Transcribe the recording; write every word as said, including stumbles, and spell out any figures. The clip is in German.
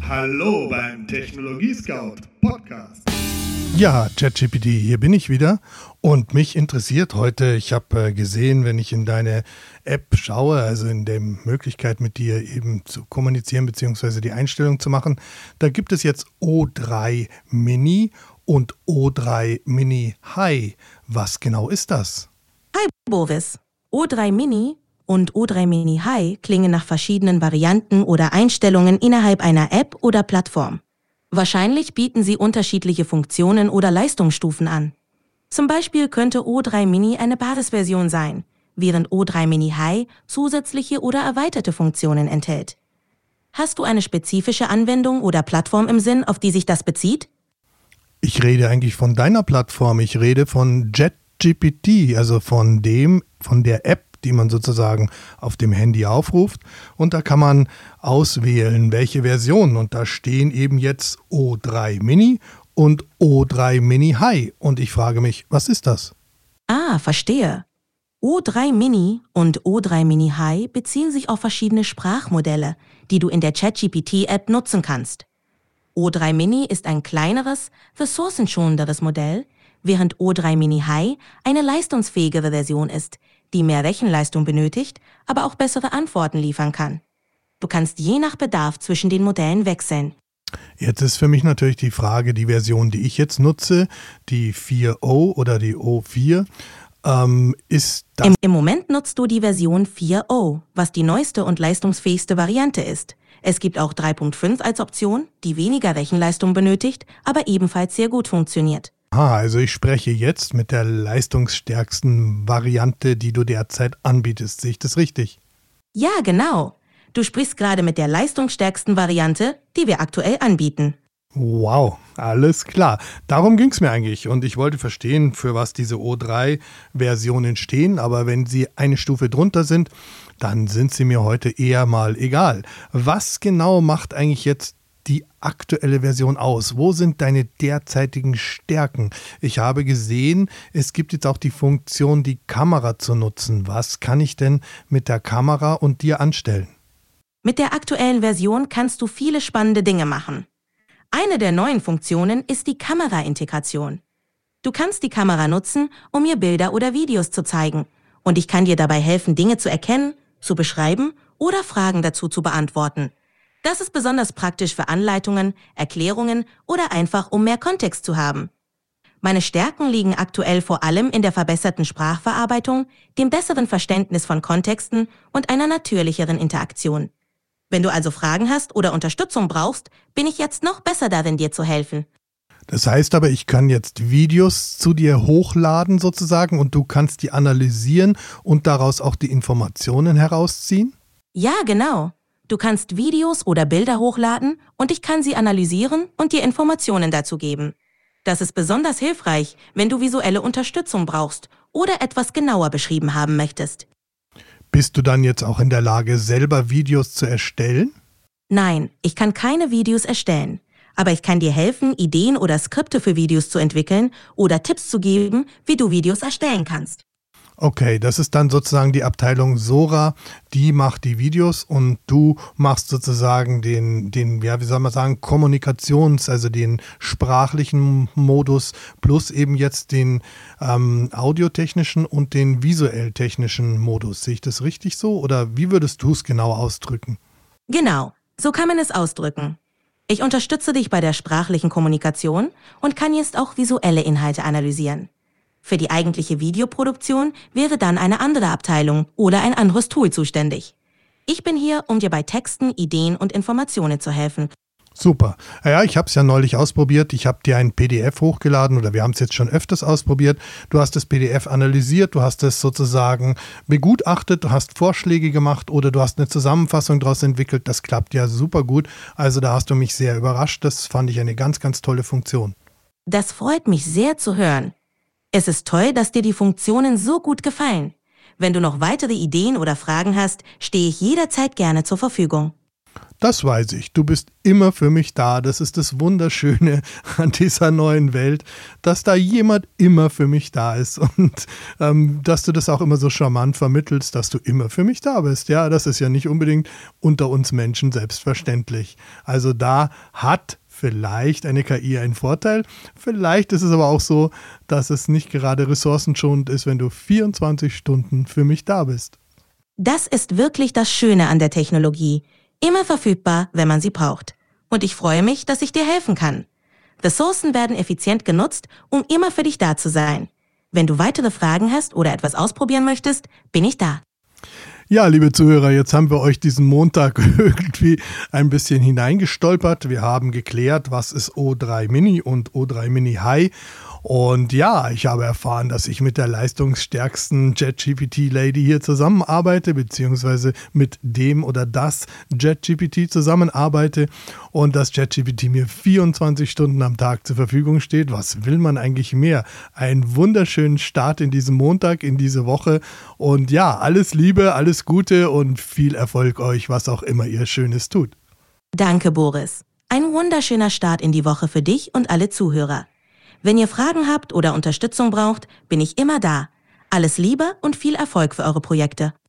Hallo beim Technologie-Scout Podcast. Ja, ChatGPT, hier bin ich wieder und mich interessiert heute, ich habe äh, gesehen, wenn ich in deine App schaue, also in der Möglichkeit mit dir eben zu kommunizieren bzw. die Einstellung zu machen, da gibt es jetzt O drei Mini und O drei Mini High. Was genau ist das? Hi Boris, O drei Mini und O drei Mini High klingen nach verschiedenen Varianten oder Einstellungen innerhalb einer App oder Plattform. Wahrscheinlich bieten sie unterschiedliche Funktionen oder Leistungsstufen an. Zum Beispiel könnte O drei Mini eine Basisversion sein, während O drei Mini High zusätzliche oder erweiterte Funktionen enthält. Hast du eine spezifische Anwendung oder Plattform im Sinn, auf die sich das bezieht? Ich rede eigentlich von deiner Plattform, ich rede von ChatGPT, also von dem, von der App, die man sozusagen auf dem Handy aufruft, und da kann man auswählen, welche Version, und da stehen eben jetzt O drei Mini und O drei Mini High und ich frage mich, was ist das? Ah, verstehe. O drei Mini und O drei Mini High beziehen sich auf verschiedene Sprachmodelle, die du in der ChatGPT-App nutzen kannst. O drei Mini ist ein kleineres, ressourcenschonenderes Modell, während O drei Mini High eine leistungsfähigere Version ist, die mehr Rechenleistung benötigt, aber auch bessere Antworten liefern kann. Du kannst je nach Bedarf zwischen den Modellen wechseln. Jetzt ist für mich natürlich die Frage, die Version, die ich jetzt nutze, die vier Punkt null oder die O vier, ähm, ist das... Im, Im Moment nutzt du die Version vier Punkt null, was die neueste und leistungsfähigste Variante ist. Es gibt auch drei Punkt fünf als Option, die weniger Rechenleistung benötigt, aber ebenfalls sehr gut funktioniert. Ah, also ich spreche jetzt mit der leistungsstärksten Variante, die du derzeit anbietest. Sehe ich das richtig? Ja, genau. Du sprichst gerade mit der leistungsstärksten Variante, die wir aktuell anbieten. Wow, alles klar. Darum ging es mir eigentlich und ich wollte verstehen, für was diese O drei Versionen stehen, aber wenn sie eine Stufe drunter sind, dann sind sie mir heute eher mal egal. Was genau macht eigentlich jetzt die aktuelle Version aus? Wo sind deine derzeitigen Stärken? Ich habe gesehen, es gibt jetzt auch die Funktion, die Kamera zu nutzen. Was kann ich denn mit der Kamera und dir anstellen? Mit der aktuellen Version kannst du viele spannende Dinge machen. Eine der neuen Funktionen ist die Kamera-Integration. Du kannst die Kamera nutzen, um mir Bilder oder Videos zu zeigen. Und ich kann dir dabei helfen, Dinge zu erkennen, zu beschreiben oder Fragen dazu zu beantworten. Das ist besonders praktisch für Anleitungen, Erklärungen oder einfach, um mehr Kontext zu haben. Meine Stärken liegen aktuell vor allem in der verbesserten Sprachverarbeitung, dem besseren Verständnis von Kontexten und einer natürlicheren Interaktion. Wenn du also Fragen hast oder Unterstützung brauchst, bin ich jetzt noch besser darin, dir zu helfen. Das heißt aber, ich kann jetzt Videos zu dir hochladen sozusagen und du kannst die analysieren und daraus auch die Informationen herausziehen? Ja, genau. Du kannst Videos oder Bilder hochladen und ich kann sie analysieren und dir Informationen dazu geben. Das ist besonders hilfreich, wenn du visuelle Unterstützung brauchst oder etwas genauer beschrieben haben möchtest. Bist du dann jetzt auch in der Lage, selber Videos zu erstellen? Nein, ich kann keine Videos erstellen. Aber ich kann dir helfen, Ideen oder Skripte für Videos zu entwickeln oder Tipps zu geben, wie du Videos erstellen kannst. Okay, das ist dann sozusagen die Abteilung Sora, die macht die Videos und du machst sozusagen den, den, ja, wie soll man sagen, Kommunikations-, also den sprachlichen Modus plus eben jetzt den ähm, audiotechnischen und den visuell-technischen Modus. Sehe ich das richtig so oder wie würdest du es genau ausdrücken? Genau, so kann man es ausdrücken. Ich unterstütze dich bei der sprachlichen Kommunikation und kann jetzt auch visuelle Inhalte analysieren. Für die eigentliche Videoproduktion wäre dann eine andere Abteilung oder ein anderes Tool zuständig. Ich bin hier, um dir bei Texten, Ideen und Informationen zu helfen. Super. Ja, ich habe es ja neulich ausprobiert. Ich habe dir ein P D F hochgeladen oder wir haben es jetzt schon öfters ausprobiert. Du hast das P D F analysiert, du hast es sozusagen begutachtet, du hast Vorschläge gemacht oder du hast eine Zusammenfassung daraus entwickelt. Das klappt ja super gut. Also da hast du mich sehr überrascht. Das fand ich eine ganz, ganz tolle Funktion. Das freut mich sehr zu hören. Es ist toll, dass dir die Funktionen so gut gefallen. Wenn du noch weitere Ideen oder Fragen hast, stehe ich jederzeit gerne zur Verfügung. Das weiß ich. Du bist immer für mich da. Das ist das Wunderschöne an dieser neuen Welt, dass da jemand immer für mich da ist und ähm, dass du das auch immer so charmant vermittelst, dass du immer für mich da bist. Ja, das ist ja nicht unbedingt unter uns Menschen selbstverständlich. Also da hat vielleicht eine K I einen Vorteil. Vielleicht ist es aber auch so, dass es nicht gerade ressourcenschonend ist, wenn du vierundzwanzig Stunden für mich da bist. Das ist wirklich das Schöne an der Technologie. Immer verfügbar, wenn man sie braucht. Und ich freue mich, dass ich dir helfen kann. Ressourcen werden effizient genutzt, um immer für dich da zu sein. Wenn du weitere Fragen hast oder etwas ausprobieren möchtest, bin ich da. Ja, liebe Zuhörer, jetzt haben wir euch diesen Montag irgendwie ein bisschen hineingestolpert. Wir haben geklärt, was ist O drei Mini und O drei Mini High. Und ja, ich habe erfahren, dass ich mit der leistungsstärksten ChatGPT-Lady hier zusammenarbeite, beziehungsweise mit dem oder das ChatGPT zusammenarbeite und dass ChatGPT mir vierundzwanzig Stunden am Tag zur Verfügung steht. Was will man eigentlich mehr? Einen wunderschönen Start in diesen Montag, in diese Woche. Und ja, alles Liebe, alles Gute und viel Erfolg euch, was auch immer ihr Schönes tut. Danke, Boris. Ein wunderschöner Start in die Woche für dich und alle Zuhörer. Wenn ihr Fragen habt oder Unterstützung braucht, bin ich immer da. Alles Liebe und viel Erfolg für eure Projekte.